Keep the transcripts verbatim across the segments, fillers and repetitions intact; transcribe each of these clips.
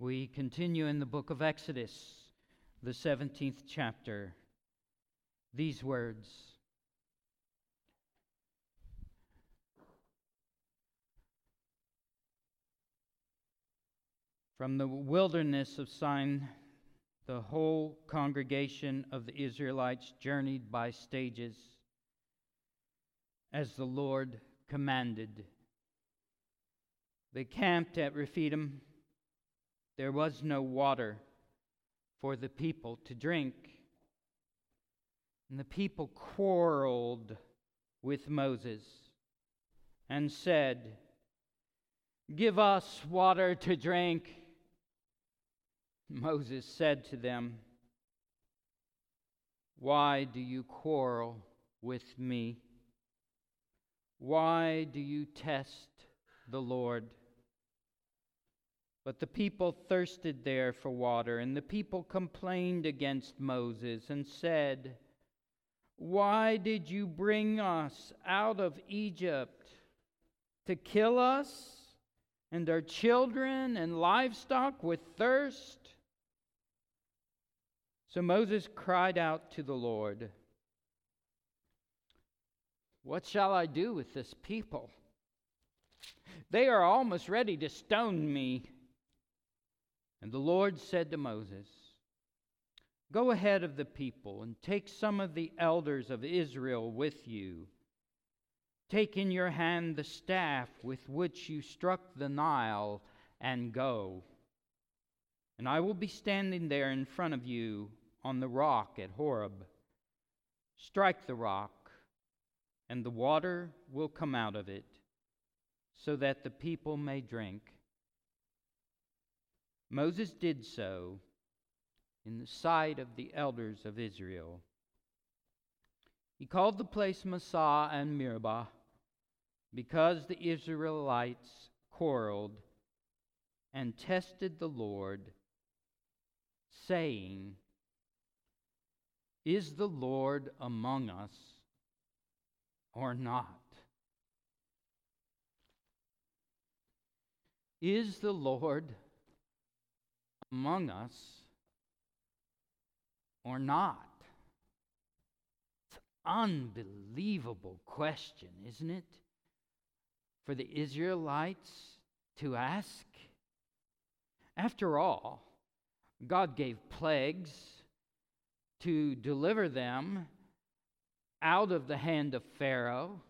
We continue in the book of Exodus, the seventeenth chapter. These words. From the wilderness of Sin, the whole congregation of the Israelites journeyed by stages, as the Lord commanded. They camped at Rephidim. There was no water for the people to drink. And the people quarreled with Moses and said, "Give us water to drink." Moses said to them, "Why do you quarrel with me? Why do you test the Lord?" But the people thirsted there for water, and the people complained against Moses and said, "Why did you bring us out of Egypt? To kill us and our children and livestock with thirst?" So Moses cried out to the Lord, "What shall I do with this people? They are almost ready to stone me." And the Lord said to Moses, "Go ahead of the people and take some of the elders of Israel with you. Take in your hand the staff with which you struck the Nile and go. And I will be standing there in front of you on the rock at Horeb. Strike the rock, and the water will come out of it, so that the people may drink." Moses did so in the sight of the elders of Israel. He called the place Massah and Meribah, because the Israelites quarreled and tested the Lord, saying, "Is the Lord among us or not? Is the Lord among us or not?" It's an unbelievable question, isn't it? For the Israelites to ask. After all, God gave plagues to deliver them out of the hand of Pharaoh.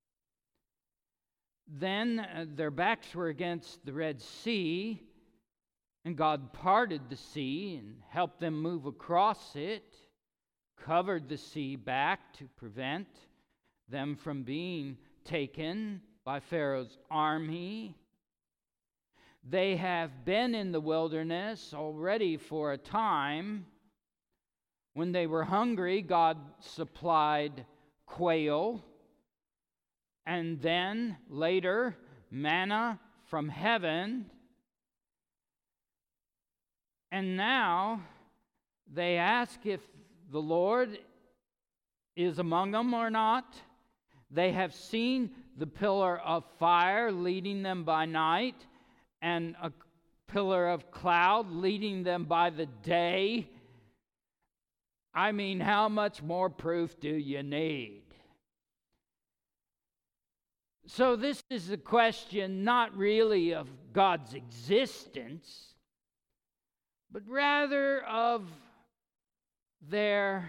Then uh, their backs were against the Red Sea, and God parted the sea and helped them move across it, covered the sea back to prevent them from being taken by Pharaoh's army. They have been in the wilderness already for a time. When they were hungry, God supplied quail, and then later manna from heaven. And now they ask if the Lord is among them or not. They have seen the pillar of fire leading them by night and a pillar of cloud leading them by the day. I mean, how much more proof do you need? So this is a question not really of God's existence, but rather of their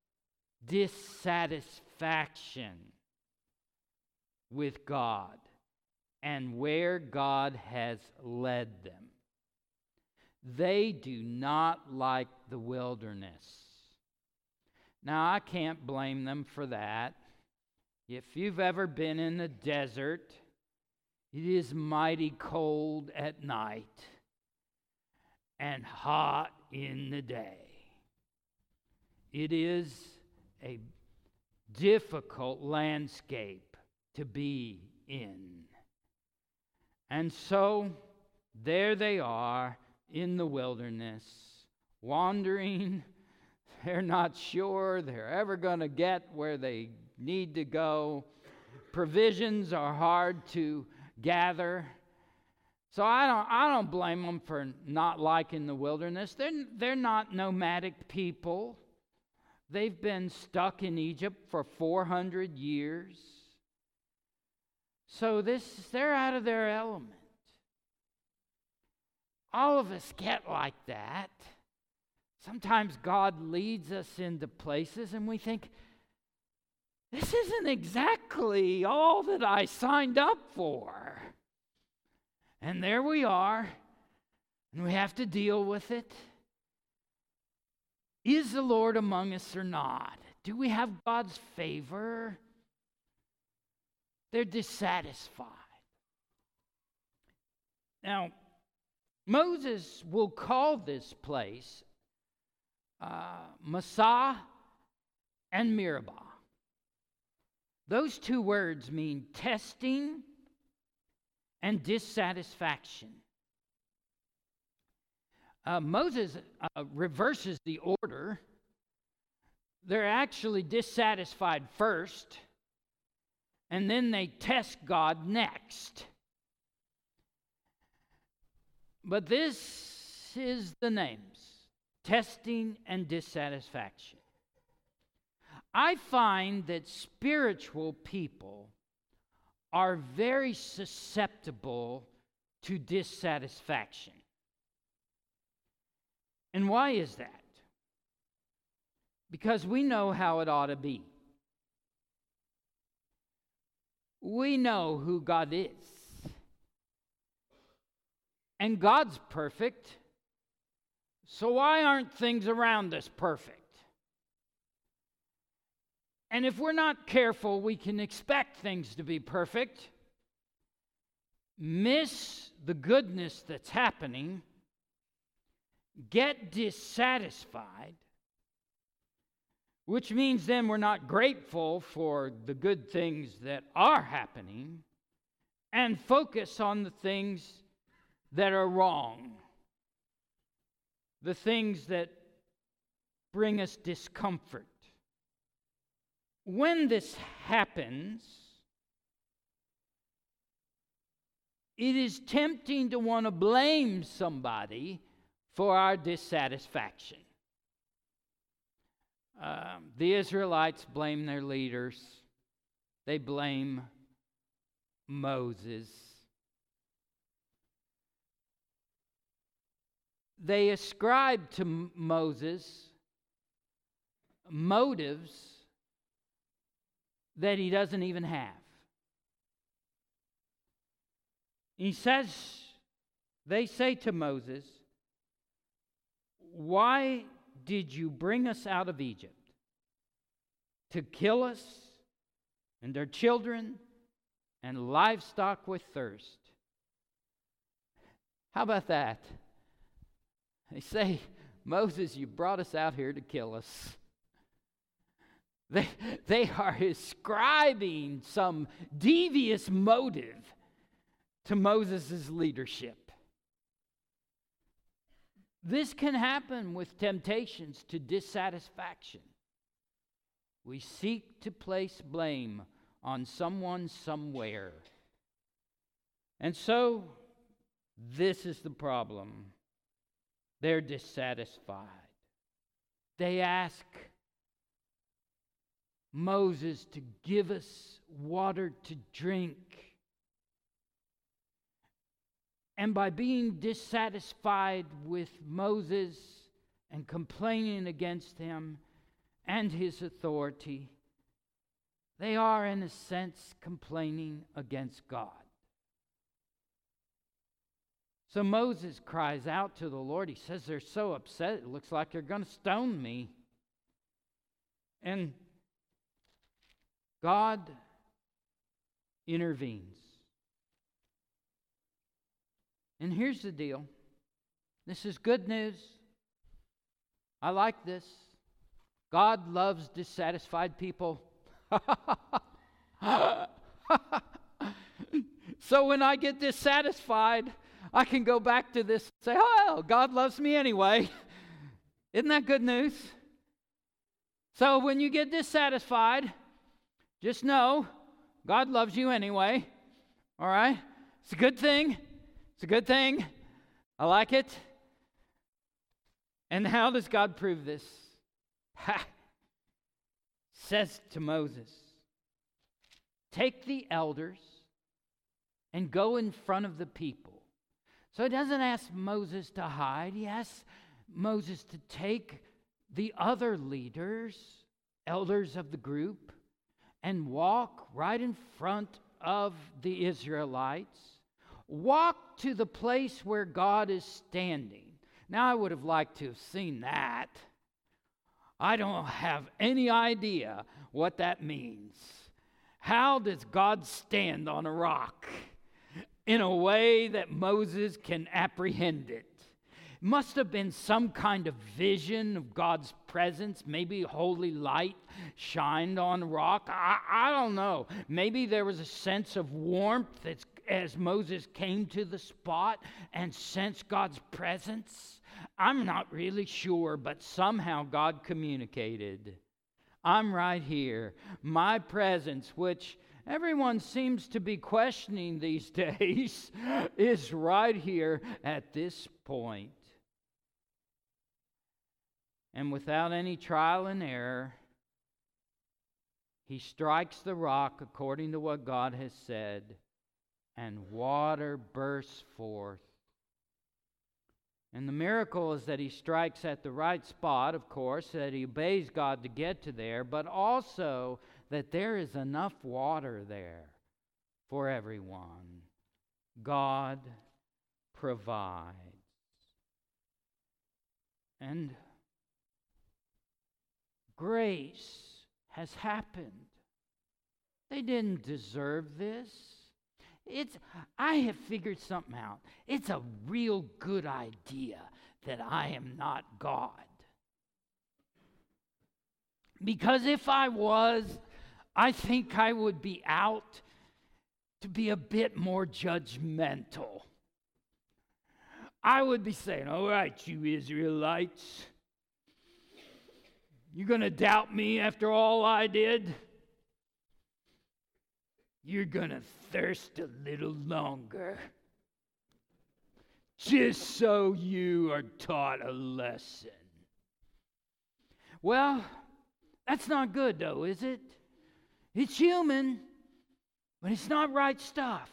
dissatisfaction with God and where God has led them. They do not like the wilderness. Now, I can't blame them for that. If you've ever been in the desert, it is mighty cold at night and hot in the day. It is a difficult landscape to be in. And so, there they are in the wilderness, wandering. They're not sure they're ever going to get where they need to go. Provisions are hard to gather. So I don't, I don't blame them for not liking the wilderness. They're, they're not nomadic people. They've been stuck in Egypt for four hundred years. So this, they're out of their element. All of us get like that. Sometimes God leads us into places and we think, this isn't exactly all that I signed up for. And there we are, and we have to deal with it. Is the Lord among us or not? Do we have God's favor? They're dissatisfied. Now, Moses will call this place uh, Massah and Meribah. Those two words mean testing and dissatisfaction. Uh, Moses uh, reverses the order. They're actually dissatisfied first, and then they test God next. But this is the names, testing and dissatisfaction. I find that spiritual people are very susceptible to dissatisfaction. And why is that? Because we know how it ought to be. We know who God is. And God's perfect, so why aren't things around us perfect? And if we're not careful, we can expect things to be perfect, miss the goodness that's happening, get dissatisfied, which means then we're not grateful for the good things that are happening, and focus on the things that are wrong, the things that bring us discomfort. When this happens, it is tempting to want to blame somebody for our dissatisfaction. Um, the Israelites blame their leaders. They blame Moses. They ascribe to M- Moses motives that he doesn't even have. He says, they say to Moses, "Why did you bring us out of Egypt? To kill us and our children and livestock with thirst." How about that? They say, "Moses, you brought us out here to kill us." They, they are ascribing some devious motive to Moses' leadership. This can happen with temptations to dissatisfaction. We seek to place blame on someone somewhere. And so, this is the problem. They're dissatisfied. They ask Moses to give us water to drink. And by being dissatisfied with Moses and complaining against him and his authority, they are, in a sense, complaining against God. So Moses cries out to the Lord. He says they're so upset, it looks like they're going to stone me. And God intervenes. And here's the deal. This is good news. I like this. God loves dissatisfied people. So when I get dissatisfied, I can go back to this and say, "Oh, God loves me anyway." Isn't that good news? So when you get dissatisfied, just know God loves you anyway. All right? It's a good thing. It's a good thing. I like it. And how does God prove this? Ha! Says to Moses, take the elders and go in front of the people. So he doesn't ask Moses to hide. He asks Moses to take the other leaders, elders of the group, and walk right in front of the Israelites. Walk to the place where God is standing. Now, I would have liked to have seen that. I don't have any idea what that means. How does God stand on a rock in a way that Moses can apprehend it? It must have been some kind of vision of God's presence. Maybe holy light shined on the rock. I, I don't know. Maybe there was a sense of warmth as, as Moses came to the spot and sensed God's presence. I'm not really sure, but somehow God communicated. I'm right here. My presence, which everyone seems to be questioning these days, is right here at this point. And without any trial and error, he strikes the rock according to what God has said, and water bursts forth. And the miracle is that he strikes at the right spot, of course, that he obeys God to get to there, but also that there is enough water there for everyone. God provides. And grace has happened. They didn't deserve this. It's, I have figured something out. It's a real good idea that I am not God. Because if I was, I think I would be out to be a bit more judgmental. I would be saying, all right, you Israelites, you going to doubt me after all I did? You're going to thirst a little longer, just so you are taught a lesson. Well, that's not good, though, is it? It's human, but it's not right stuff.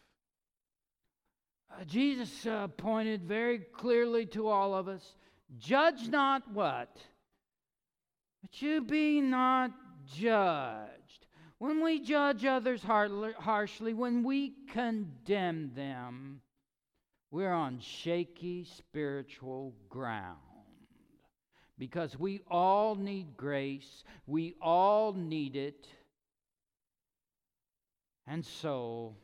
Uh, Jesus uh, pointed very clearly to all of us, judge not what? But you be not judged. When we judge others harshly, when we condemn them, we're on shaky spiritual ground. Because we all need grace. We all need it. And so,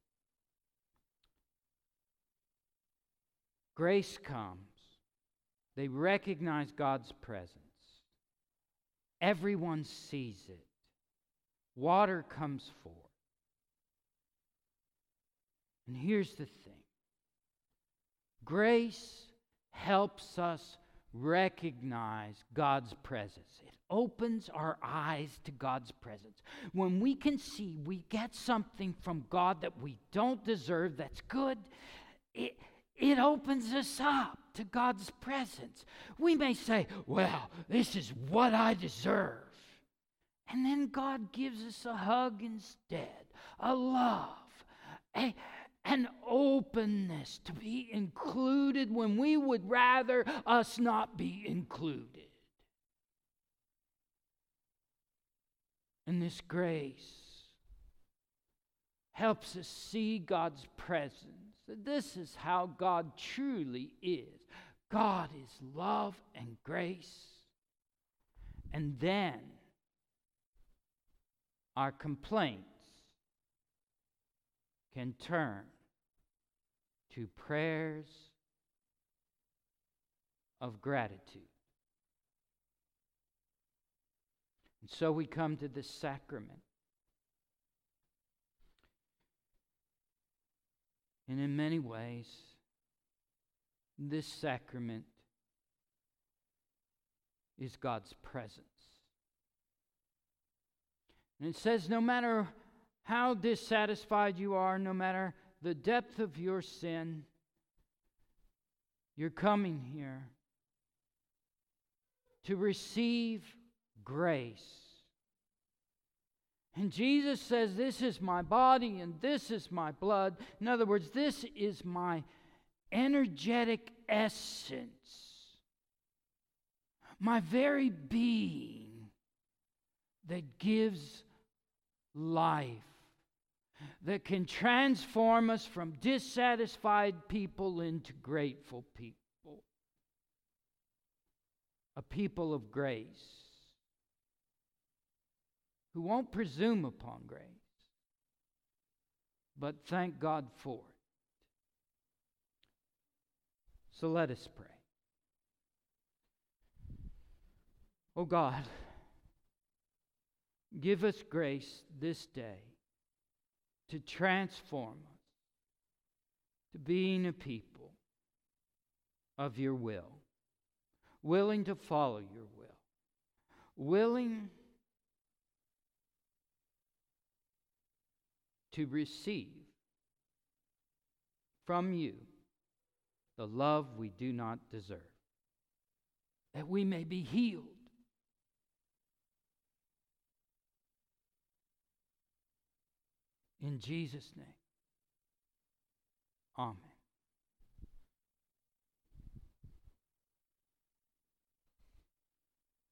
grace comes. They recognize God's presence. Everyone sees it. Water comes forth. And here's the thing. Grace helps us recognize God's presence. It opens our eyes to God's presence. When we can see we get something from God that we don't deserve, that's good, it, it opens us up to God's presence. We may say, well, this is what I deserve. And then God gives us a hug instead, a love, a, an openness to be included when we would rather us not be included. And this grace helps us see God's presence. This is how God truly is. God is love and grace. And then our complaints can turn to prayers of gratitude. And so we come to this sacrament. And in many ways, this sacrament is God's presence. And it says no matter how dissatisfied you are, no matter the depth of your sin, you're coming here to receive grace. And Jesus says, this is my body and this is my blood. In other words, this is my energetic essence, my very being that gives life, that can transform us from dissatisfied people into grateful people, a people of grace, who won't presume upon grace, but thank God for it. So let us pray. Oh God, give us grace this day to transform us to being a people of your will, willing to follow your will, willing to receive from you the love we do not deserve, that we may be healed. In Jesus' name, amen.